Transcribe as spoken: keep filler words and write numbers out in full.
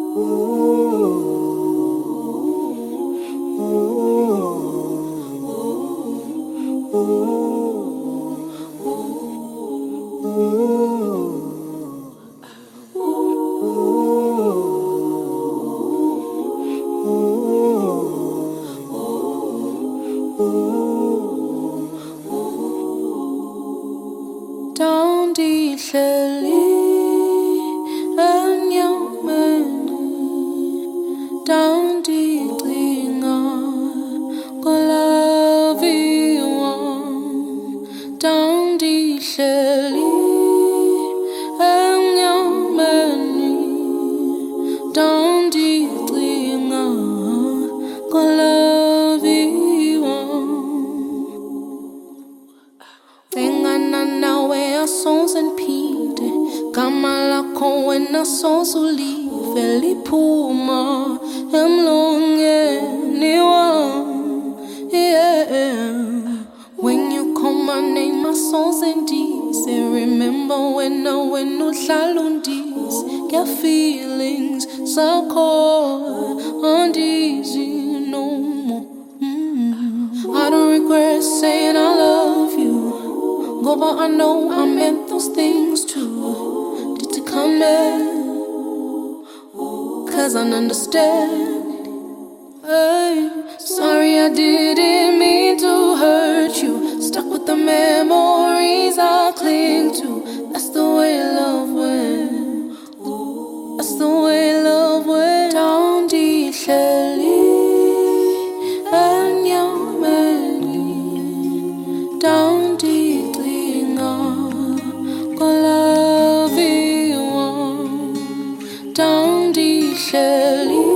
Down the Shelley and young men down the Klinga Golavi one down the Shelley and young men down the Klinga Golavi one Tengana nawe asons and pide Kamala koen asons uli Feli puma Em long anyone Yeah When you call my name my songs and deeds I remember when I went no shalundis Get feelings so cold uneasy no more mm. I don't regret saying I love you Go, but I know I meant those things too. Did you come in? Cause I understand. Hey, sorry I didn't mean to hurt you. Stuck with the memories I cling to. That's the way love went. That's the way love went. Down the Shelley and young Manny. Down the Golavi one down the Shelley